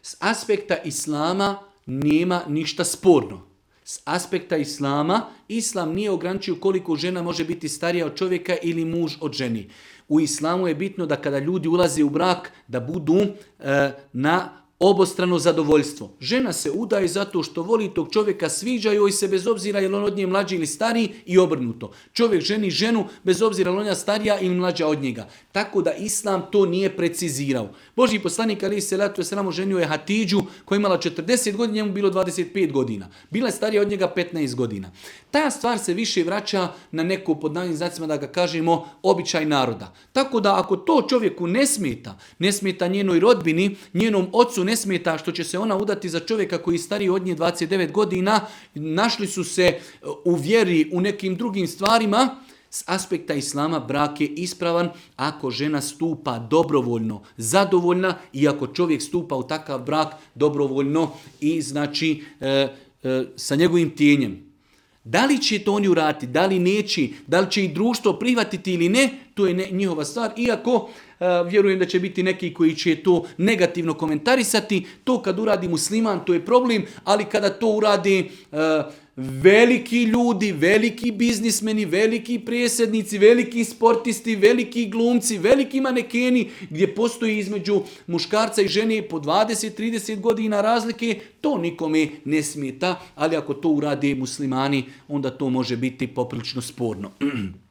S aspekta islama nema ništa sporno. S aspekta islama, islam nije ograničio koliko žena može biti starija od čovjeka ili muž od ženi. U islamu je bitno da kada ljudi ulaze u brak, da budu na obostrano zadovoljstvo. Žena se udaje zato što voli tog čovjeka, sviđa joj se bez obzira je li on od nje mlađi ili stariji i obrnuto. Čovjek ženi ženu bez obzira je li ona starija ili mlađa od njega. Tako da islam to nije precizirao. Božji poslanik alejhi selatu vesselam ženio je Hatidžu koja je imala 40 godina, njemu bilo 25 godina. Bila je starija od njega 15 godina. Ta stvar se više vraća na neko, pod navodnim znacima da ga kažemo, običaj naroda. Tako da ako to čovjeku ne smeta njenoj rodbini, njenom ocu ne smeta što će se ona udati za čovjeka koji je stariji od nje 29 godina, našli su se u vjeri u nekim drugim stvarima, s aspekta islama brak je ispravan ako žena stupa dobrovoljno, zadovoljna i ako čovjek stupa u takav brak dobrovoljno i znači sa njegovim tijenjem. Da li će to oni uraditi, da li neće, da li će i društvo prihvatiti ili ne, to je njihova stvar. Iako vjerujem da će biti neki koji će to negativno komentarisati, to kad uradi musliman, to je problem, ali kada to uradi veliki ljudi, veliki biznismeni, veliki predsjednici, veliki sportisti, veliki glumci, veliki manekeni, gdje postoji između muškarca i žene po 20-30 godina razlike, to nikome ne smeta, ali ako to urade muslimani, onda to može biti poprilično sporno.